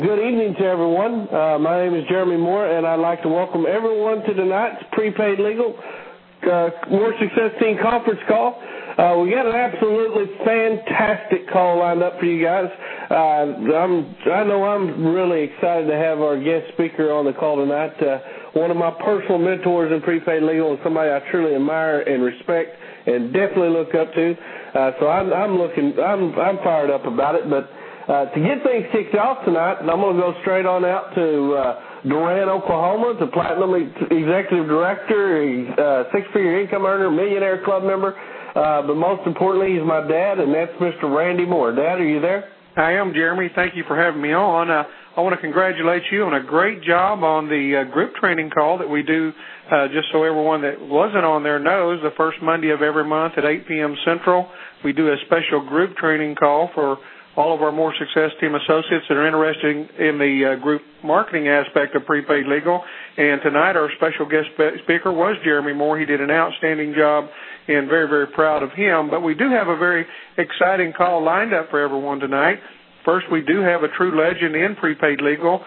Good evening to everyone. My name is Jeremy Moore, and I'd like to welcome everyone to tonight's Prepaid Legal More Success Team conference call. We got an absolutely fantastic call lined up for you guys. I know I'm really excited to have our guest speaker on the call tonight. One of my personal mentors in Prepaid Legal and somebody I truly admire and respect and definitely look up to. So I'm fired up about it, but. To get things kicked off tonight, I'm going to go straight on out to Durant, Oklahoma, the Platinum Executive Director, six-figure income earner, millionaire club member, but most importantly, he's my dad, and that's Mr. Randy Moore. Dad, are you there? I am, Jeremy. Thank you for having me on. I want to congratulate you on a great job on the group training call that we do, just so everyone that wasn't on there knows, the first Monday of every month at 8 p.m. Central, we do a special group training call for all of our More Success Team associates that are interested in the group marketing aspect of Prepaid Legal. And tonight our special guest speaker was Jeremy Moore. He did an outstanding job and very, very proud of him. But we do have a very exciting call lined up for everyone tonight. First, we do have a true legend in Prepaid Legal.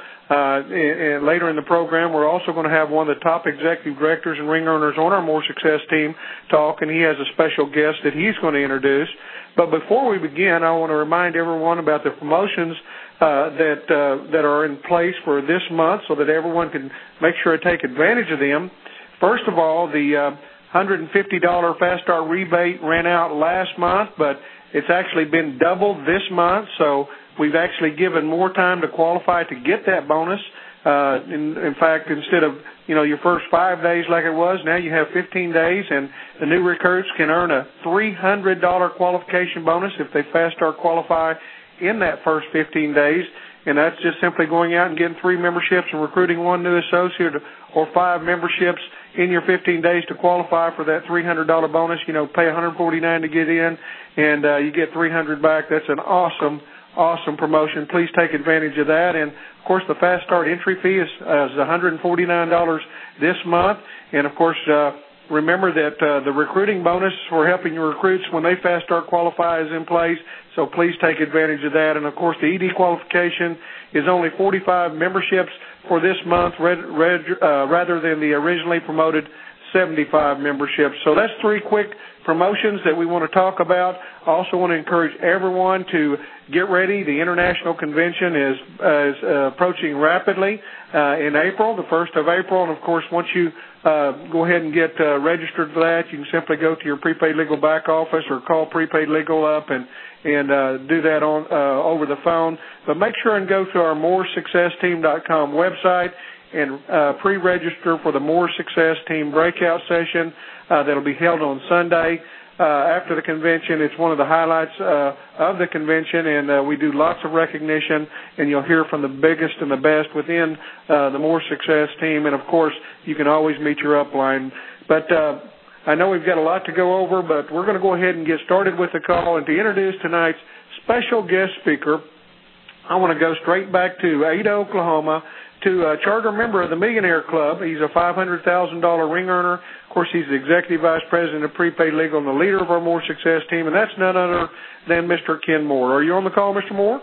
And later in the program, we're also going to have one of the top executive directors and ring earners on our More Success Team talk, and he has a special guest that he's going to introduce. But before we begin, I want to remind everyone about the promotions that are in place for this month so that everyone can make sure to take advantage of them. First of all, the $150 Fast Start rebate ran out last month, but it's actually been doubled this month, so we've actually given more time to qualify to get that bonus. In fact, instead of your first 5 days like it was, now you have 15 days, and the new recruits can earn a $300 qualification bonus if they fast start qualify in that first 15 days, and that's just simply going out and getting 3 memberships and recruiting 1 new associate or 5 memberships in your 15 days to qualify for that $300 bonus. Pay $149 to get in, and you get $300 back. That's an awesome promotion. Please take advantage of that. And, of course, the Fast Start entry fee is $149 this month. And, of course, remember that the recruiting bonus for helping your recruits when they Fast Start qualify is in place, so please take advantage of that. And, of course, the ED qualification is only 45 memberships for this month rather than the originally promoted 75 memberships. So that's 3 quick promotions that we want to talk about. I also want to encourage everyone to get ready. The International Convention is approaching rapidly in April, the 1st of April. And, of course, once you go ahead and get registered for that, you can simply go to your Prepaid Legal back office or call Prepaid Legal up and do that on over the phone. But make sure and go to our moresuccessteam.com website and pre-register for the More Success Team breakout session that will be held on Sunday after the convention. It's one of the highlights of the convention, and we do lots of recognition, and you'll hear from the biggest and the best within the More Success Team. And, of course, you can always meet your upline. But I know we've got a lot to go over, but we're going to go ahead and get started with the call. And to introduce tonight's special guest speaker, I want to go straight back to Ada, Oklahoma, to a charter member of the Millionaire Club. He's a $500,000 ring earner. Of course, he's the Executive Vice President of Prepaid Legal and the leader of our More Success Team, and that's none other than Mr. Ken Moore. Are you on the call, Mr. Moore?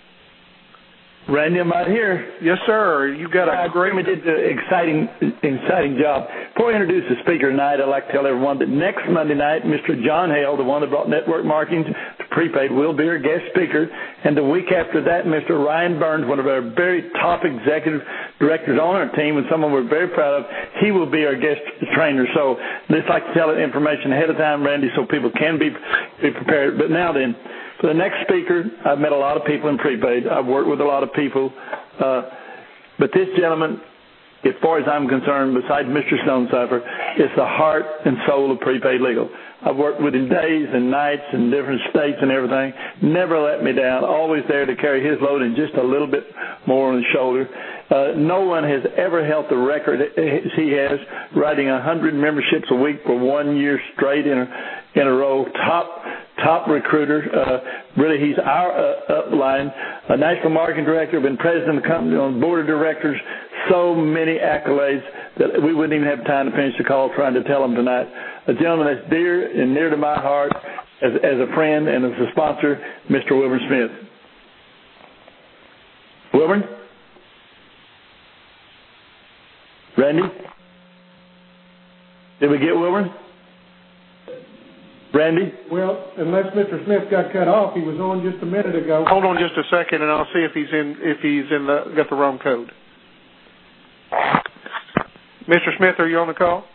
Randy, I'm out here. Yes, sir. You got a great... We did an exciting job. Before I introduce the speaker tonight, I'd like to tell everyone that next Monday night, Mr. John Hale, the one that brought network marketing to Prepaid, will be our guest speaker. And the week after that, Mr. Ryan Burns, one of our very top executive directors on our team and someone we're very proud of, he will be our guest trainer. So I'd just like to tell that information ahead of time, Randy, so people can be prepared. But now then, for the next speaker, I've met a lot of people in Prepaid. I've worked with a lot of people. But this gentleman, as far as I'm concerned, besides Mr. Stonecipher, is the heart and soul of Prepaid Legal. I've worked with him days and nights in different states and everything. Never let me down. Always there to carry his load and just a little bit more on his shoulder. No one has ever held the record as he has, writing 100 memberships a week for 1 year straight in a row. Top recruiter. Really, he's our upline. A national marketing director, been president of the company, on the board of directors. So many accolades that we wouldn't even have time to finish the call trying to tell them tonight. A gentleman that's dear and near to my heart as a friend and as a sponsor, Mr. Wilburn Smith. Wilburn? Randy? Did we get Wilburn? Randy? Well, unless Mr. Smith got cut off, he was on just a minute ago. Hold on just a second, and I'll see if he's got the wrong code. Mr. Smith, are you on the call?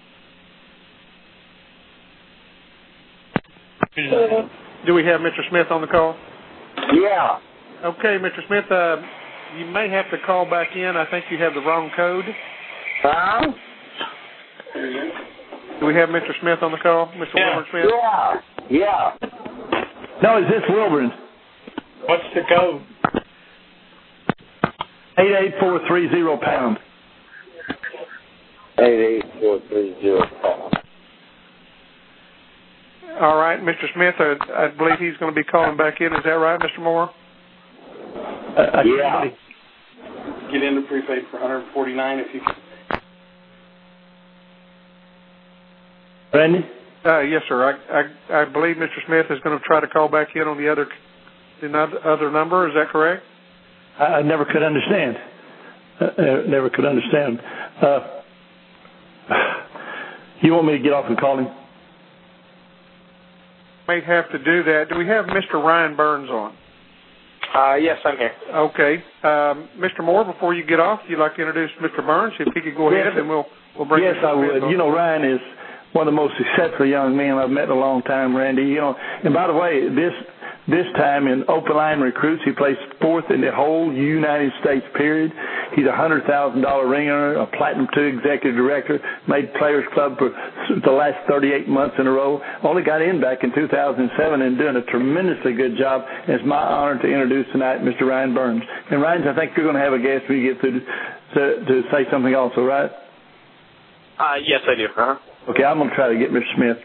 Do we have Mr. Smith on the call? Yeah. Okay, Mr. Smith, you may have to call back in. I think you have the wrong code. Huh? Do we have Mr. Smith on the call? Mr. Wilburn Smith? Yeah. No, is this Wilburn? What's the code? 88430 pound. 88430 pound. All right, Mr. Smith, I believe he's going to be calling back in. Is that right, Mr. Moore? Yeah. Get into prepaid for $149 if you can. Randy? Yes, sir. I believe Mr. Smith is going to try to call back in on the other number. Is that correct? I never could understand. You want me to get off and call him? May have to do that. Do we have Mr. Ryan Burns on? Yes, I'm here. Okay. Mr. Moore, before you get off, you'd like to introduce Mr. Burns? If he could go ahead, and we'll bring Yes, I would. on. You know, Ryan is one of the most successful young men I've met in a long time, Randy. You know, and by the way, this time in open line recruits, he placed fourth in the whole United States period. He's a $100,000 ring earner, a Platinum II executive director, made Players Club for the last 38 months in a row. Only got in back in 2007 and doing a tremendously good job. And it's my honor to introduce tonight Mr. Ryan Burns. And Ryan, I think you're going to have a guest when you get through to say something also, right? Yes, I do. Uh-huh. Okay, I'm going to try to get Mr. Smith.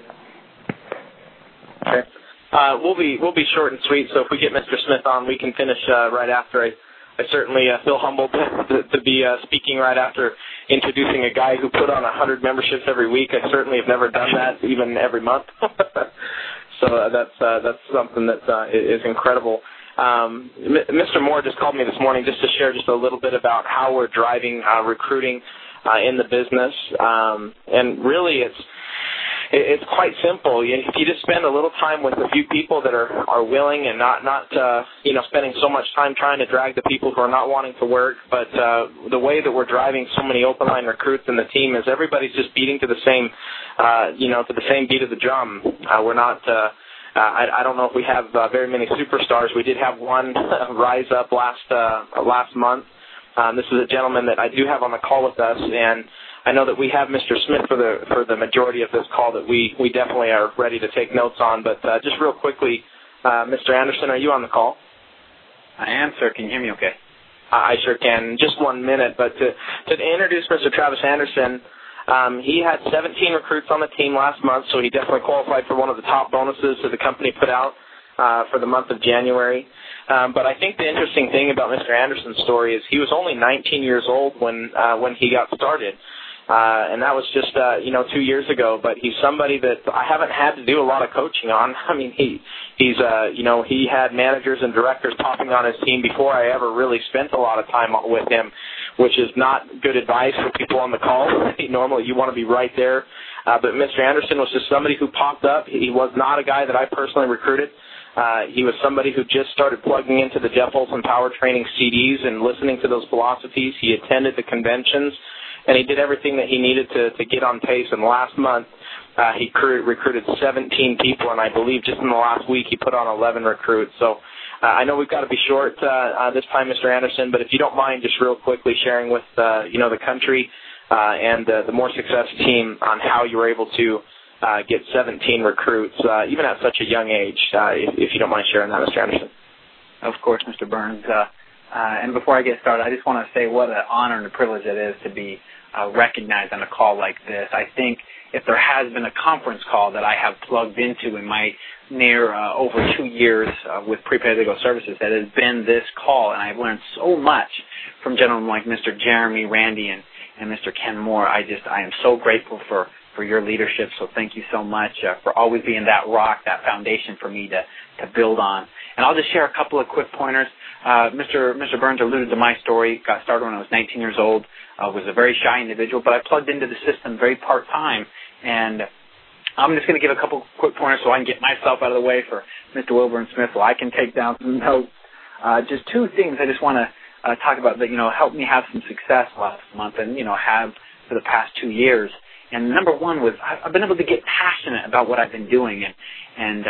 Okay. We'll be short and sweet. So if we get Mr. Smith on, we can finish right after. I certainly feel humbled to be speaking right after introducing a guy who put on 100 memberships every week. I certainly have never done that, even every month. So that's something that is incredible. Mr. Moore just called me this morning just to share just a little bit about how we're driving recruiting in the business, and really it's quite simple. If you just spend a little time with a few people that are willing and not spending so much time trying to drag the people who are not wanting to work, but the way that we're driving so many open line recruits in the team is everybody's just beating to the same to the same beat of the drum. We're not I don't know if we have very many superstars. We did have one rise up last month. This is a gentleman that I do have on the call with us, and I know that we have Mr. Smith for the majority of this call that we definitely are ready to take notes on. But just real quickly, Mr. Anderson, are you on the call? I am, sir. Can you hear me okay? I sure can. Just 1 minute. But to introduce Mr. Travis Anderson, he had 17 recruits on the team last month, so he definitely qualified for one of the top bonuses that the company put out for the month of January. But I think the interesting thing about Mr. Anderson's story is he was only 19 years old when he got started. And that was just 2 years ago. But he's somebody that I haven't had to do a lot of coaching on. I mean, he's he had managers and directors popping on his team before I ever really spent a lot of time with him, which is not good advice for people on the call. Normally, you want to be right there. But Mr. Anderson was just somebody who popped up. He was not a guy that I personally recruited. He was somebody who just started plugging into the Jeff Olson Power Training CDs and listening to those philosophies. He attended the conventions, and he did everything that he needed to get on pace. And last month, he recruited 17 people, and I believe just in the last week he put on 11 recruits. So I know we've got to be short this time, Mr. Anderson, but if you don't mind just real quickly sharing with the country and the More Success team on how you were able to get 17 recruits, even at such a young age, if you don't mind sharing that, Mr. Anderson. Of course, Mr. Burns. And before I get started, I just want to say what an honor and a privilege it is to be recognized on a call like this. I think if there has been a conference call that I have plugged into in my near over 2 years with Prepaid Legal Services, that has been this call, and I've learned so much from gentlemen like Mr. Jeremy, Randy, and Mr. Ken Moore. I am so grateful for for your leadership. So thank you so much for always being that rock, that foundation for me to build on. And I'll just share a couple of quick pointers. Mr. Burns alluded to my story. Got started when I was 19 years old. Was a very shy individual, but I plugged into the system very part-time. And I'm just going to give a couple quick pointers so I can get myself out of the way for Mr. Wilburn Smith so I can take down some notes. Just two things I just want to talk about that, helped me have some success last month and, have for the past 2 years. And number one was I've been able to get passionate about what I've been doing. And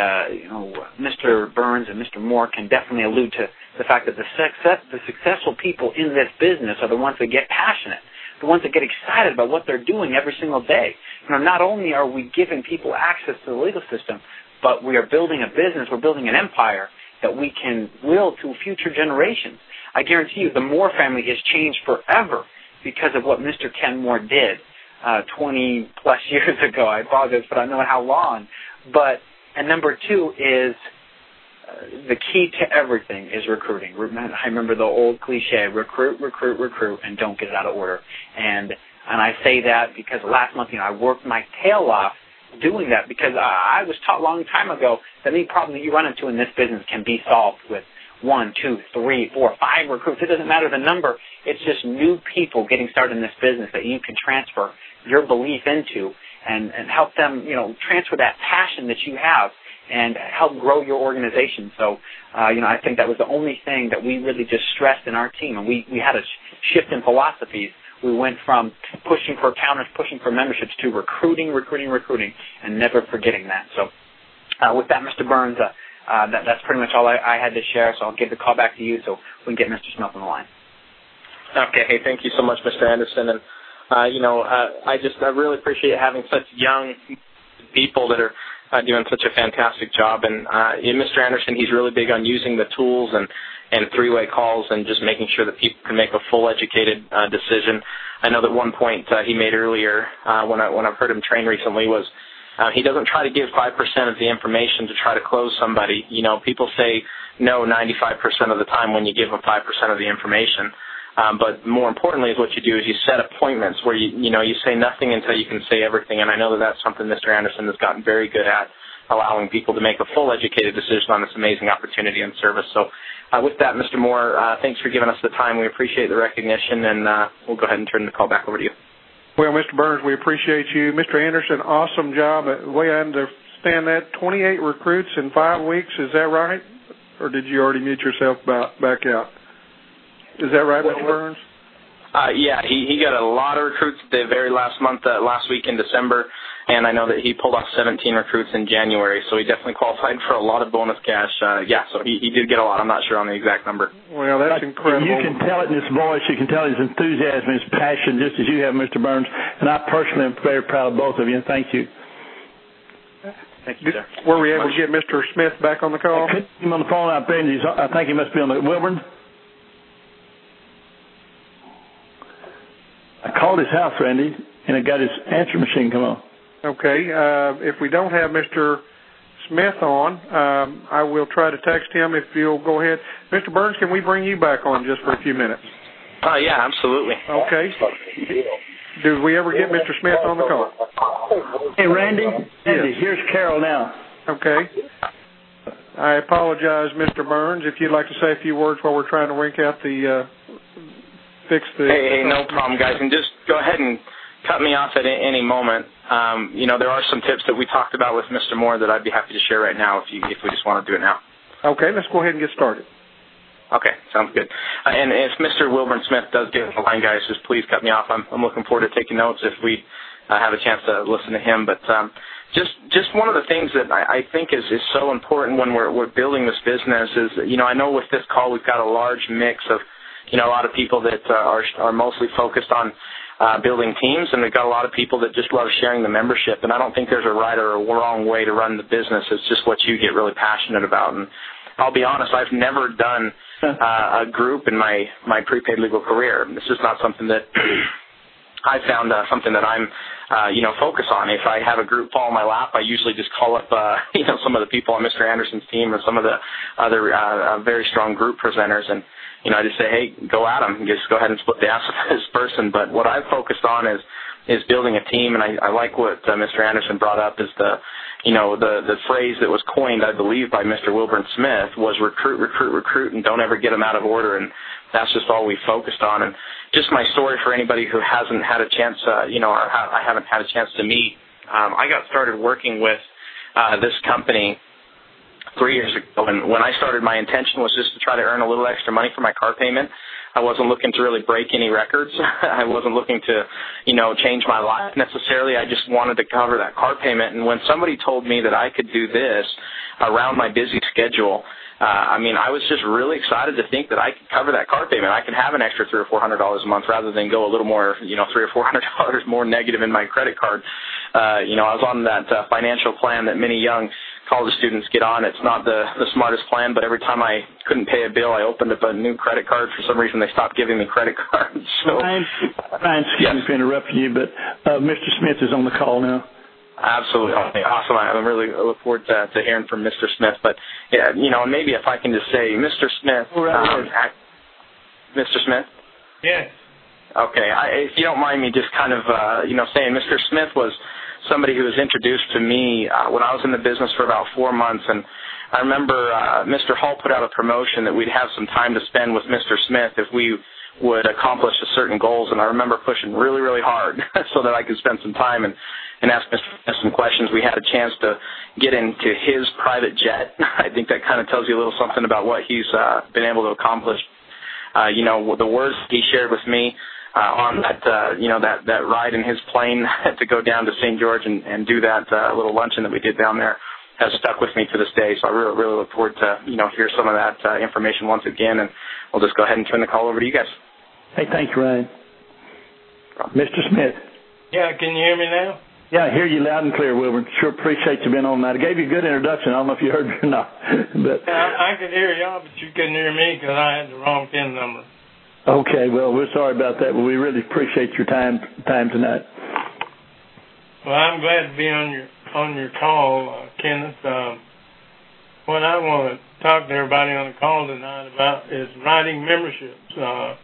Mr. Burns and Mr. Moore can definitely allude to the fact that the successful people in this business are the ones that get passionate, the ones that get excited about what they're doing every single day. Not only are we giving people access to the legal system, but we are building a business, we're building an empire that we can will to future generations. I guarantee you the Moore family has changed forever because of what Mr. Ken Moore did 20-plus years ago. I apologize, but I know how long. And number two is the key to everything is recruiting. I remember the old cliche, recruit, and don't get it out of order. And I say that because last month, I worked my tail off doing that because I was taught a long time ago that any problem that you run into in this business can be solved with 1, 2, 3, 4, 5 recruits. It doesn't matter the number. It's just new people getting started in this business that you can transfer your belief into and help them, transfer that passion that you have and help grow your organization. So, I think that was the only thing that we really just stressed in our team. And we had a shift in philosophies. We went from pushing for accountants, pushing for memberships to recruiting, and never forgetting that. So with that, Mr. Burns, that's pretty much all I had to share. So I'll give the call back to you so we can get Mr. Smith on the line. Okay. Hey, thank you so much, Mr. Anderson. And, I really appreciate having such young people that are doing such a fantastic job. And Mr. Anderson, he's really big on using the tools and three-way calls and just making sure that people can make a full educated decision. I know that one point he made earlier when I've heard him train recently was he doesn't try to give 5% of the information to try to close somebody. People say no 95% of the time when you give them 5% of the information. But more importantly is what you do is you set appointments where you say nothing until you can say everything. And I know that that's something Mr. Anderson has gotten very good at, allowing people to make a full educated decision on this amazing opportunity and service. So with that, Mr. Moore, thanks for giving us the time. We appreciate the recognition, and we'll go ahead and turn the call back over to you. Well, Mr. Burns, we appreciate you. Mr. Anderson, awesome job. The way I understand that, 28 recruits in 5 weeks, is that right? Or did you already mute yourself back out? Is that right, Mr. Burns? Yeah, he got a lot of recruits the very last week in December, and I know that he pulled off 17 recruits in January, so he definitely qualified for a lot of bonus cash. So he did get a lot. I'm not sure on the exact number. Well, that's incredible. You can tell it in his voice. You can tell his enthusiasm, his passion, just as you have, Mr. Burns. And I personally am very proud of both of you, and thank you. Thank you, sir. Were we able to get Mr. Smith back on the call? I couldn't get him on the phone. I think he must be on the Wilburn. I called his house, Randy, and I got his answer machine come on. Okay. If we don't have Mr. Smith on, I will try to text him if you'll go ahead. Mr. Burns, can we bring you back on just for a few minutes? Yeah, absolutely. Okay. Did we ever get Mr. Smith on the call? Hey, Randy. Yes. Here's Carol now. Okay. I apologize, Mr. Burns, if you'd like to say a few words while we're trying to work out fix the... Hey, no problem, guys. And just go ahead and cut me off at any moment. There are some tips that we talked about with Mr. Moore that I'd be happy to share right now if we just want to do it now. Okay, let's go ahead and get started. Okay, sounds good. And if Mr. Wilburn Smith does get on the line, guys, just please cut me off. I'm looking forward to taking notes if we have a chance to listen to him. But just one of the things that I think is so important when we're building this business is, I know with this call we've got a large mix of a lot of people that are mostly focused on building teams, and we've got a lot of people that just love sharing the membership. And I don't think there's a right or a wrong way to run the business. It's just what you get really passionate about. And I'll be honest, I've never done a group in my prepaid legal career. This is not something that I found something that I'm focus on. If I have a group fall in my lap, I usually just call up some of the people on Mr. Anderson's team or some of the other very strong group presenters, and I just say, hey, go at them. Just go ahead and split the ass with this person. But what I've focused on is is building a team, and I like what Mr. Anderson brought up is the phrase that was coined, I believe, by Mr. Wilburn Smith was recruit, recruit, recruit, and don't ever get them out of order, and that's just all we focused on. And just my story for anybody who hasn't had a chance, or I haven't had a chance to meet, I got started working with this company 3 years ago, and when I started, my intention was just to try to earn a little extra money for my car payment. I wasn't looking to really break any records. I wasn't looking to, change my life necessarily. I just wanted to cover that car payment. And when somebody told me that I could do this around my busy schedule, I was just really excited to think that I could cover that car payment. I could have an extra $300 or $400 a month rather than go a little more, $300 or $400 more negative in my credit card. I was on that financial plan that many young college students get on. It's not the smartest plan, but every time I couldn't pay a bill, I opened up a new credit card. For some reason, they stopped giving me credit cards. So, Ryan, excuse me for interrupting you, but Mr. Smith is on the call now. Absolutely. Awesome. I really look forward to hearing from Mr. Smith. But, maybe if I can just say, Mr. Smith. Mr. Smith? Yes. Okay. If you don't mind me just kind of, saying Mr. Smith was somebody who was introduced to me when I was in the business for about 4 months. And I remember Mr. Hall put out a promotion that we'd have some time to spend with Mr. Smith if we would accomplish a certain goals. And I remember pushing really, really hard so that I could spend some time and ask Mr. Smith some questions. We had a chance to get into his private jet. I think that kind of tells you a little something about what he's been able to accomplish. The words he shared with me on that, that ride in his plane to go down to St. George and do that little luncheon that we did down there has stuck with me to this day. So I really, really look forward to, hear some of that information once again. And we'll just go ahead and turn the call over to you guys. Hey, thank you, Ryan. Mr. Smith. Yeah, can you hear me now? Yeah, I hear you loud and clear, Wilbur. Sure appreciate you being on tonight. I gave you a good introduction. I don't know if you heard me or not. But I could hear y'all, but you couldn't hear me because I had the wrong PIN number. Okay, well, we're sorry about that, but we really appreciate your time tonight. Well, I'm glad to be on your call, Kenneth. What I want to talk to everybody on the call tonight about is writing memberships.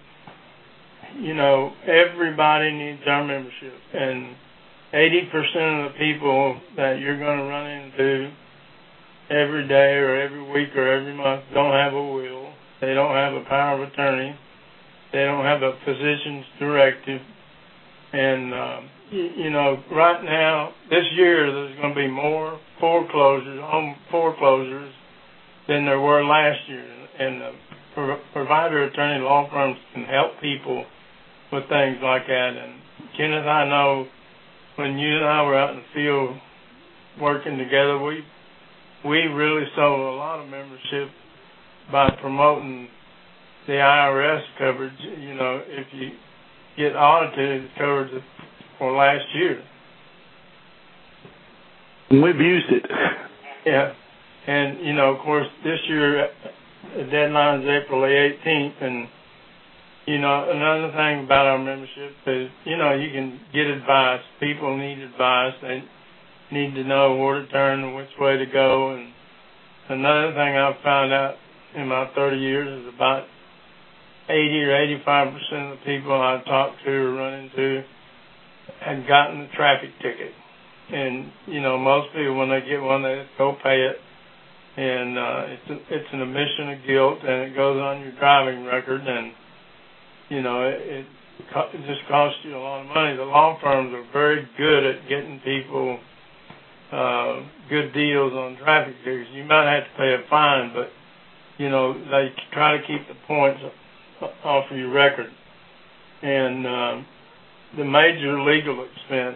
Everybody needs our membership, and 80% of the people that you're going to run into every day or every week or every month don't have a will. They don't have a power of attorney. They don't have a physician's directive. And, right now, this year, there's going to be more home foreclosures than there were last year. And provider attorney law firms can help people with things like that. And, Kenneth, I know when you and I were out in the field working together, we really sold a lot of membership by promoting the IRS coverage. If you get audited, it's covered for last year. We've used it. Yeah. And, of course, this year, the deadline is April the 18th. And, another thing about our membership is, you can get advice. People need advice. They need to know where to turn and which way to go. And another thing I've found out in my 30 years is about 80 or 85% of the people I talk to or run into had gotten a traffic ticket. And, most people, when they get one, they just go pay it. And it's an admission of guilt, and it goes on your driving record. And, it just costs you a lot of money. The law firms are very good at getting people good deals on traffic tickets. You might have to pay a fine, but, they try to keep the points off of your record. And the major legal expense,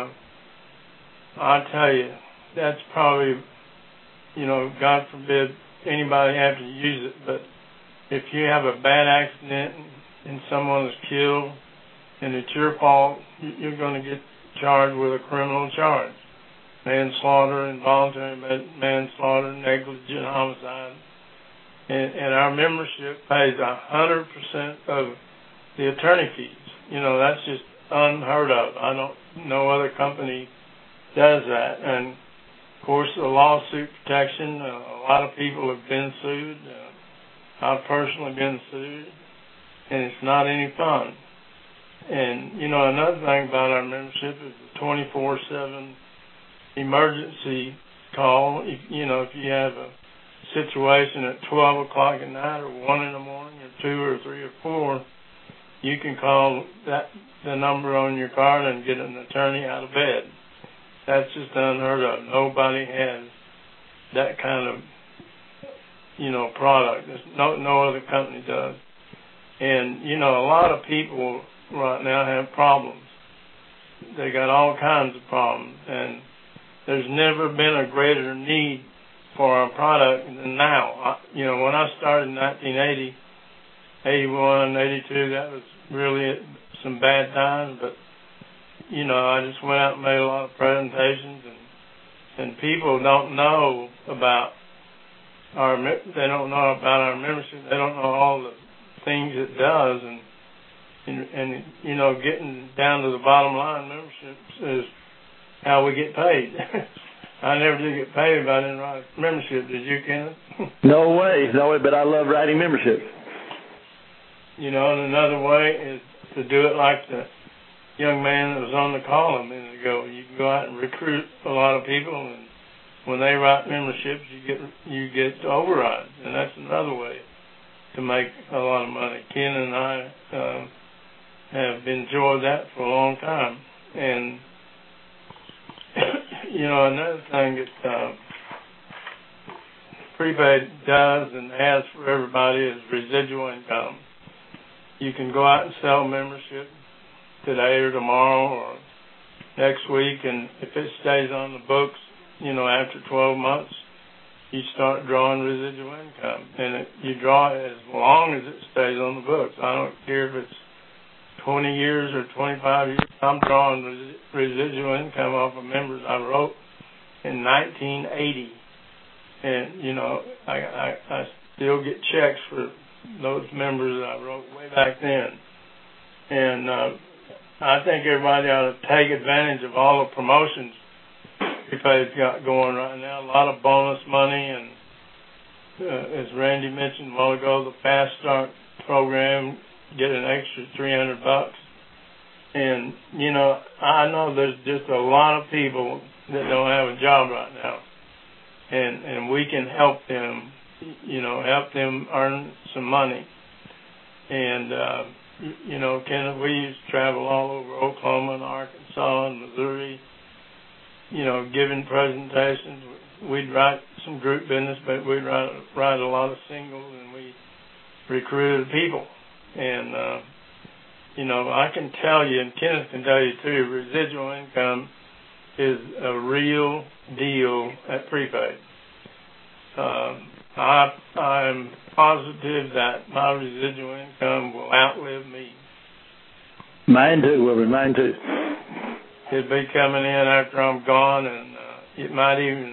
I'll tell you, that's probably, God forbid anybody have to use it, but if you have a bad accident and someone is killed and it's your fault, you're going to get charged with a criminal charge. Manslaughter, involuntary manslaughter, negligent homicide. And our membership pays 100% of the attorney fees. That's just unheard of. I don't know other company does that. And, of course, the lawsuit protection, a lot of people have been sued. I've personally been sued, and it's not any fun. And, you know, another thing about our membership is the 24/7 emergency call. If you have a situation at 12 o'clock at night or 1 in the morning or 2 or 3 or 4, you can call the number on your card and get an attorney out of bed. That's just unheard of. Nobody has that kind of, product. No other company does. And, a lot of people right now have problems. They got all kinds of problems. And there's never been a greater need for our product than now. When I started in 1980, 81, 82, that was really some bad times, but, I just went out and made a lot of presentations, and people don't know about our membership. They don't know all the things it does, and getting down to the bottom line, memberships is how we get paid. I never did get paid if I didn't write a membership. Did you, Kenneth? No way, but I love writing memberships. And another way is to do it like the young man that was on the call a minute ago. You can go out and recruit a lot of people, and when they write memberships, you get overrides, and that's another way to make a lot of money. Ken and I have enjoyed that for a long time, and another thing that prepaid does and has for everybody is residual income. You can go out and sell membership today or tomorrow or next week, and if it stays on the books, after 12 months, you start drawing residual income. And you draw it as long as it stays on the books. I don't care if it's 20 years or 25 years. I'm drawing residual income off of members I wrote in 1980. And, I still get checks for those members that I wrote way back then. And I think everybody ought to take advantage of all the promotions Prepaid's got going right now. A lot of bonus money, and as Randy mentioned a while ago, the Fast Start program, get an extra $300. And, I know there's just a lot of people that don't have a job right now. And we can help them, help them earn some money. And, Kenneth, we used to travel all over Oklahoma and Arkansas and Missouri, giving presentations. We'd write some group business, but we'd write a lot of singles, and we recruited people. And, I can tell you, and Kenneth can tell you too, residual income is a real deal at Prepaid. I'm positive that my residual income will outlive me. Mine too, Wilbur, mine too. It'll be coming in after I'm gone, and it might even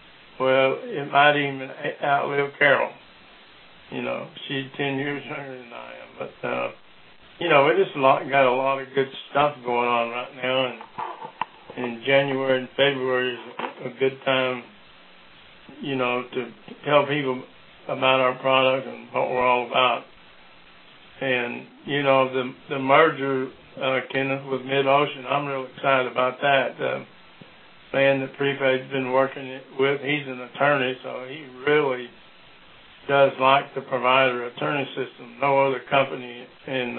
outlive Carol. She's 10 years younger than I am. But, we just got a lot of good stuff going on right now, and January and February is a good time, to tell people about our product and what we're all about. And, the merger, Kenneth, with MidOcean, I'm real excited about that. The man that Prepaid's been working with, he's an attorney, so he really does like the provider attorney system. No other company in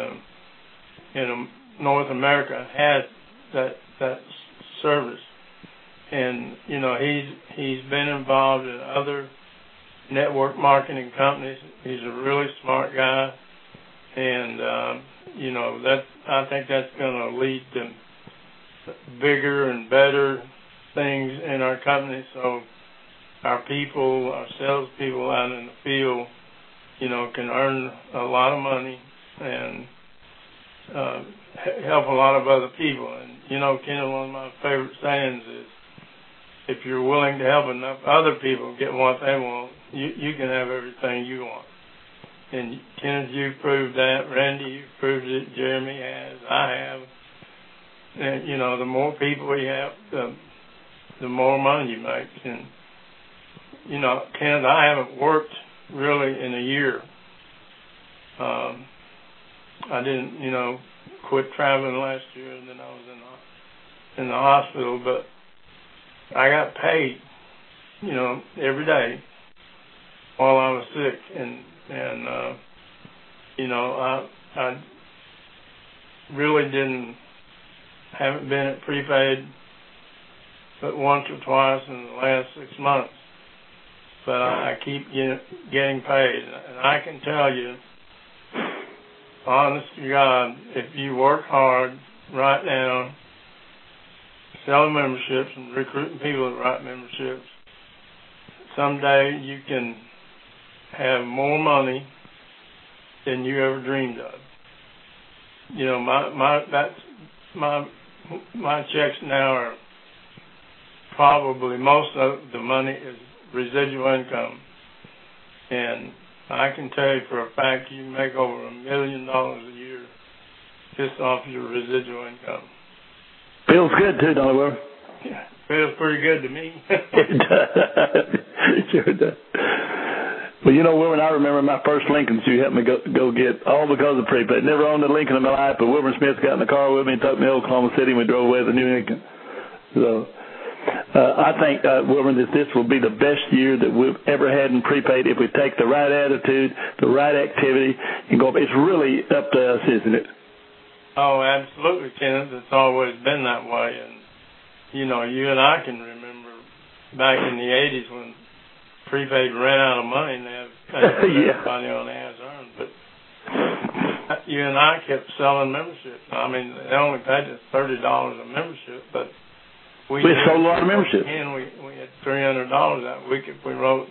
North America has that service. And, he's been involved in other network marketing companies. He's a really smart guy. And, I think that's going to lead to bigger and better things in our company. So our people, our salespeople out in the field, can earn a lot of money and help a lot of other people. And, Ken, one of my favorite sayings is, if you're willing to help enough other people get what they want, you can have everything you want. And Kenneth, you've proved that. Randy, you've proved it. Jeremy has. I have. And, the more people we have, the more money you make. And, Kenneth, I haven't worked really in a year. I didn't, of quit traveling last year, and then I was in the hospital. But I got paid, every day while I was sick, and I really haven't been at prepaid but once or twice in the last 6 months. But I keep getting paid. And I can tell you, honest to God, if you work hard right now, selling memberships and recruiting people to write memberships, someday you can have more money than you ever dreamed of. My checks now are probably most of the money is residual income, and I can tell you for a fact you can make over $1 million a year just off your residual income. Feels good too, don't it, Wilbur? Yeah, feels pretty good to me. It does. It sure does. Well, Wilbur, I remember my first Lincolns you helped me go get, all because of prepaid. Never owned a Lincoln in my life, but Wilbur Smith got in the car with me and took me to Oklahoma City, and we drove away with a new Lincoln. So I think, Wilbur, that this will be the best year that we've ever had in prepaid if we take the right attitude, the right activity, and go. It's really up to us, isn't it? Oh, absolutely, Kenneth. It's always been that way. And, you and I can remember back in the 80s when prepaid ran out of money and they had everybody on as earned. But you and I kept selling memberships. I mean, they only paid us $30 a membership, but we sold a lot of memberships. And we had $300 that week if we wrote,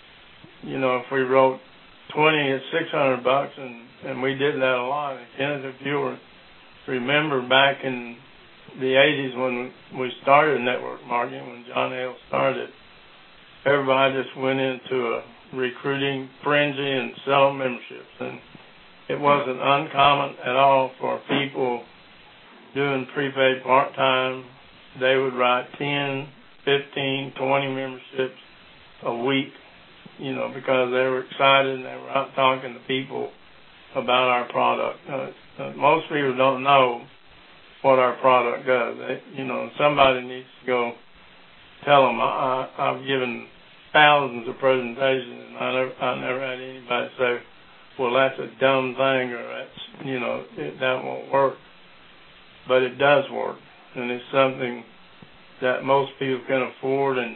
if we wrote 20 at $600, and we did that a lot. And Kenneth, if you remember back in the 80s when we started network marketing, when John Hale started, everybody just went into a recruiting frenzy and selling memberships. And it wasn't uncommon at all for people doing prepaid part-time. They would write 10, 15, 20 memberships a week, because they were excited and they were out talking to people about our product. Most people don't know what our product does. Somebody needs to go tell them. I've given thousands of presentations, and I never had anybody say, well, that's a dumb thing, or that's, that won't work. But it does work, and it's something that most people can afford, and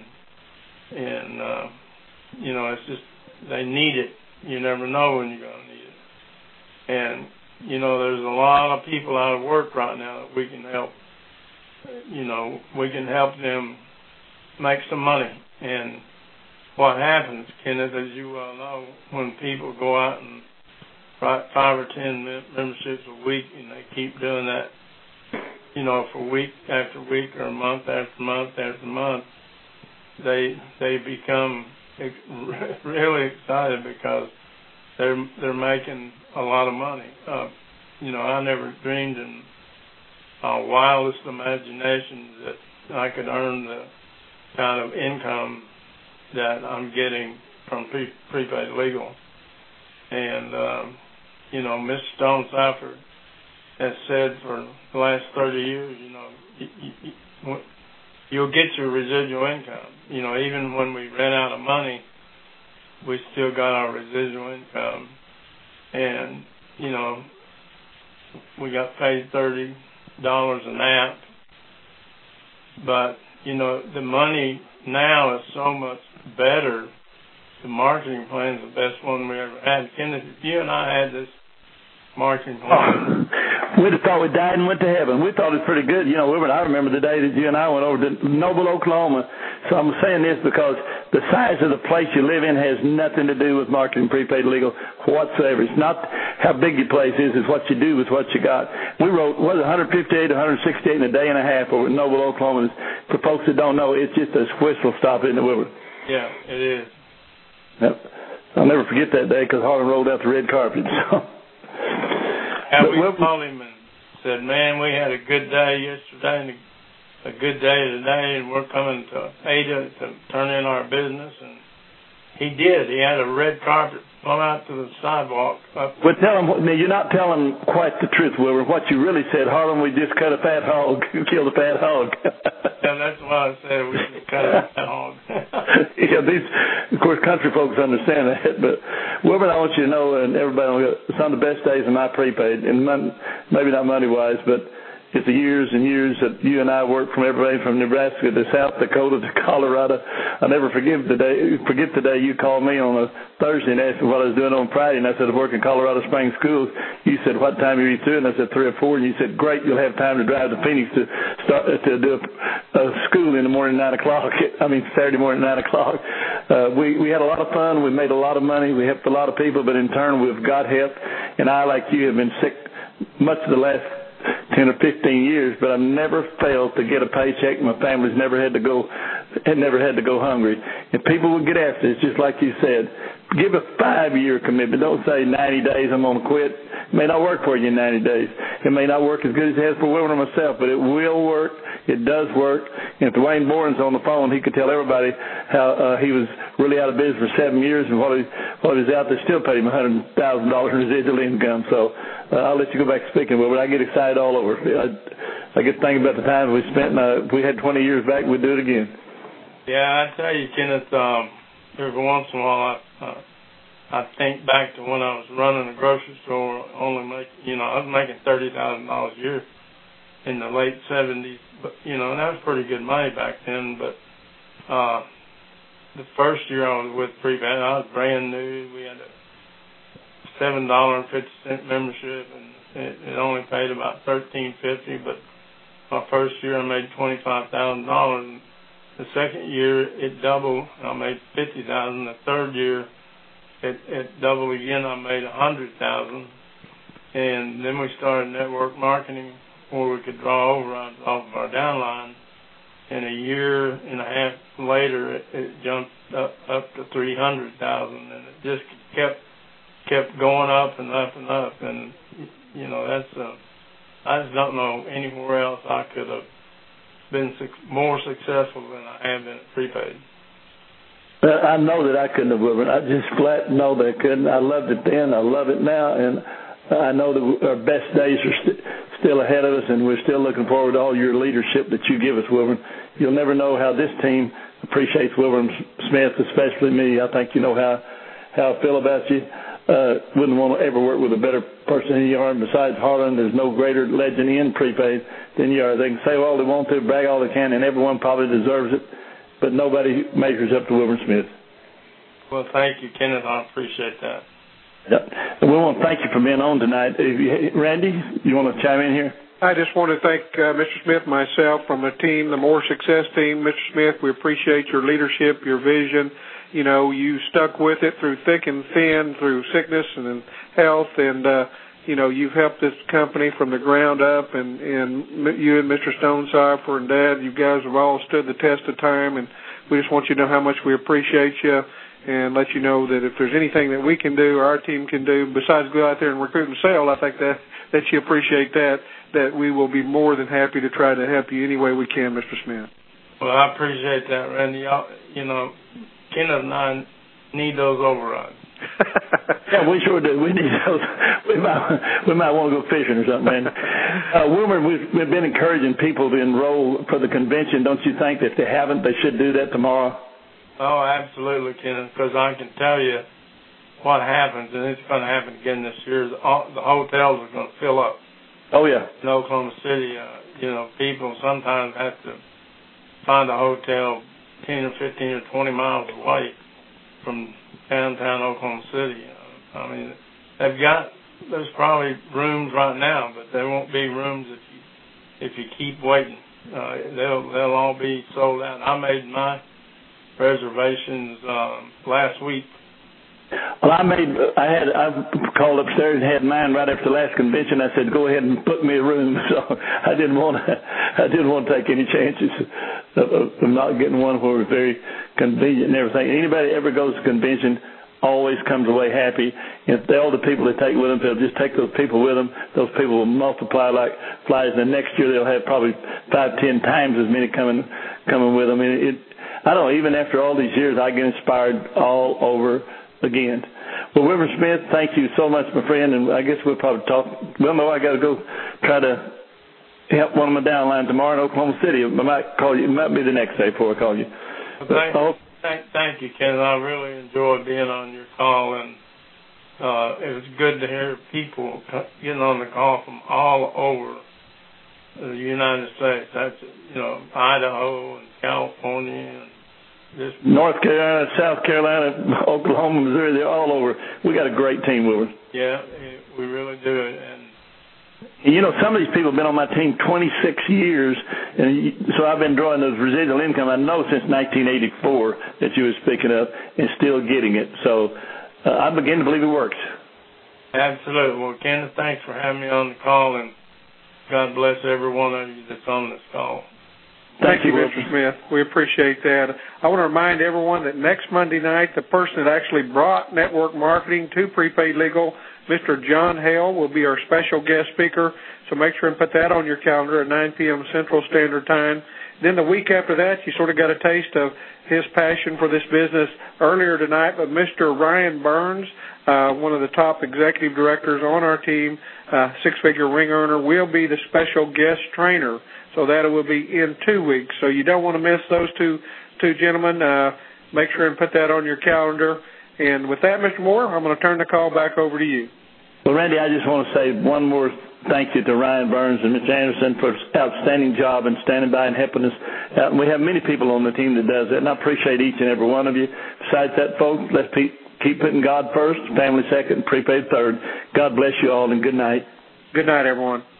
it's just, they need it. You never know when you're going to need it. And, there's a lot of people out of work right now that we can help. We can help them make some money. And what happens, Kenneth, as you well know, when people go out and write 5 or 10 memberships a week, and they keep doing that, for week after week or month after month after month, they become really excited because they're making a lot of money. I never dreamed in my wildest imagination that I could earn the kind of income that I'm getting from prepaid legal. And, Mr. Stone Seifert has said for the last 30 years, you'll get your residual income. Even when we ran out of money, we still got our residual income. And, we got paid $30 an app. But, the money now is so much better. The marketing plan is the best one we ever had. Kenneth, if you and I had this marketing plan, we'd have thought we died and went to heaven. We thought it was pretty good. I remember the day that you and I went over to Noble, Oklahoma. So I'm saying this because the size of the place you live in has nothing to do with marketing prepaid legal whatsoever. It's not how big your place is, it's what you do with what you got. We wrote, 158 or 168 in a day and a half over at Noble, Oklahoma. For folks that don't know, it's just a whistle stop, isn't it, Wilbur? Yeah, it is. Yep. I'll never forget that day because Harlan rolled out the red carpet. So. And we called him and said, man, we had a good day yesterday and a good day today, and we're coming to Ada to turn in our business. And he did. He had a red carpet plumb out to the sidewalk. Well, tell him, now, you're not telling quite the truth, Wilbur. What you really said, Harlan, we just cut a fat hog, killed a fat hog. Yeah, that's what I said. We just cut a fat hog. Yeah, these, of course, country folks understand that. But, Wilbur, I want you to know, and everybody, some of the best days of my prepaid, and maybe not money-wise, but it's the years and years that you and I worked from everybody from Nebraska to South Dakota to Colorado. I'll never forget the day you called me on a Thursday and asked me what I was doing on Friday, and I said, I work in Colorado Springs schools. You said, what time are you through? And I said, 3 or 4. And you said, great, you'll have time to drive to Phoenix to start to do a school in the morning, 9 o'clock. Saturday morning, 9 o'clock. We had a lot of fun. We made a lot of money. We helped a lot of people, but in turn, we've got help. And I, like you, have been sick much of the last 10 or 15 years, but I've never failed to get a paycheck. My family's never had to go hungry. And people will get after it, just like you said. Give a 5-year commitment. Don't say 90 days I'm going to quit. It may not work for you in 90 days. It may not work as good as it has for Wilbur and myself, but it will work. It does work. And if Dwayne Boren's on the phone, he could tell everybody how he was really out of business for 7 years, and while he was out there, still paid him $100,000 in residual income. So I'll let you go back to speaking, Wilbur. I get excited all over. I get thinking about the time we spent. If we had 20 years back, we'd do it again. Yeah, I tell you, Kenneth, every once in a while I think back to when I was running a grocery store, I was making $30,000 a year in the late 70s, but, and that was pretty good money back then, but the first year I was with Prepaid, I was brand new. We had a $7.50 membership, and it only paid about $13.50, but my first year I made $25,000. The second year it doubled, I made $50,000. The third year it doubled again, I made $100,000. And then we started network marketing where we could draw overrides off of our downline. And a year and a half later it jumped up to $300,000, and it just kept going up and up and up. And that's I just don't know anywhere else I could have been more successful than I have been at Prepaid. I know that I couldn't have, Wilbur. I just flat know that I couldn't. I loved it then. I love it now. And I know that our best days are still ahead of us, and we're still looking forward to all your leadership that you give us, Wilbur. You'll never know how this team appreciates Wilbur Smith, especially me. I think you know how I feel about you. Wouldn't want to ever work with a better person than you are. And besides Harlan, there's no greater legend in Prepaid than you are. They can say all they want to, brag all they can, and everyone probably deserves it, but nobody measures up to Wilbur Smith. Well, thank you, Kenneth. I appreciate that. Yep. And we want to thank you for being on tonight. Randy, you want to chime in here? I just want to thank Mr. Smith, myself, from the team, the More Success team. Mr. Smith, we appreciate your leadership, your vision. You stuck with it through thick and thin, through sickness and health, and you've helped this company from the ground up. And you and Mr. Stonecipher and Dad, you guys have all stood the test of time, and we just want you to know how much we appreciate you, and let you know that if there's anything that we can do or our team can do besides go out there and recruit and sell, I think that you appreciate that we will be more than happy to try to help you any way we can, Mr. Smith. Well, I appreciate that, Randy. Kenneth and I need those overrides. Yeah, we sure do. We need those. We might want to go fishing or something, man. Wilbur, we've been encouraging people to enroll for the convention. Don't you think that if they haven't, they should do that tomorrow? Oh, absolutely, Kenneth, because I can tell you what happens, and it's going to happen again this year. The hotels are going to fill up. Oh, yeah. In Oklahoma City, people sometimes have to find a hotel 10 or 15 or 20 miles away from downtown Oklahoma City. There's probably rooms right now, but there won't be rooms if you keep waiting. They'll all be sold out. I made my reservations last week. Well, I called upstairs and had mine right after the last convention. I said, go ahead and book me a room. So I didn't want to take any chances of not getting one where it was very convenient and everything. Anybody that ever goes to a convention always comes away happy. If all the people they take with them, they'll just take those people with them. Those people will multiply like flies. And the next year they'll have probably 5-10 times as many coming with them. I don't know, even after all these years, I get inspired all over again. Well, Wilbur Smith, thank you so much, my friend, and I guess we'll probably talk. Well, no, I got to go try to help one of my downline tomorrow in Oklahoma City. I might call you. It might be the next day before I call you. Well, thank you, Ken. I really enjoyed being on your call, and it was good to hear people getting on the call from all over the United States. That's, Idaho and California and North Carolina, South Carolina, Oklahoma, Missouri, they're all over. We got a great team, Wilbur. Yeah, we really do. And some of these people have been on my team 26 years, and so I've been drawing those residual income, I know, since 1984 that you were speaking of, and still getting it. So I begin to believe it works. Absolutely. Well, Kenneth, thanks for having me on the call, and God bless every one of you that's on this call. Thank you, Mr. Smith. We appreciate that. I want to remind everyone that next Monday night, the person that actually brought network marketing to Prepaid Legal, Mr. John Hale, will be our special guest speaker. So make sure and put that on your calendar at 9 p.m. Central Standard Time. Then the week after that, you sort of got a taste of his passion for this business earlier tonight. But Mr. Ryan Burns, one of the top executive directors on our team, six-figure ring earner, will be the special guest trainer. So that will be in 2 weeks. So you don't want to miss those two gentlemen. Make sure and put that on your calendar. And with that, Mr. Moore, I'm going to turn the call back over to you. Well, Randy, I just want to say one more thank you to Ryan Burns and Mr. Anderson for an outstanding job and standing by and helping us out. And we have many people on the team that does that, and I appreciate each and every one of you. Besides that, folks, let's keep putting God first, family second, and prepaid third. God bless you all, and good night. Good night, everyone.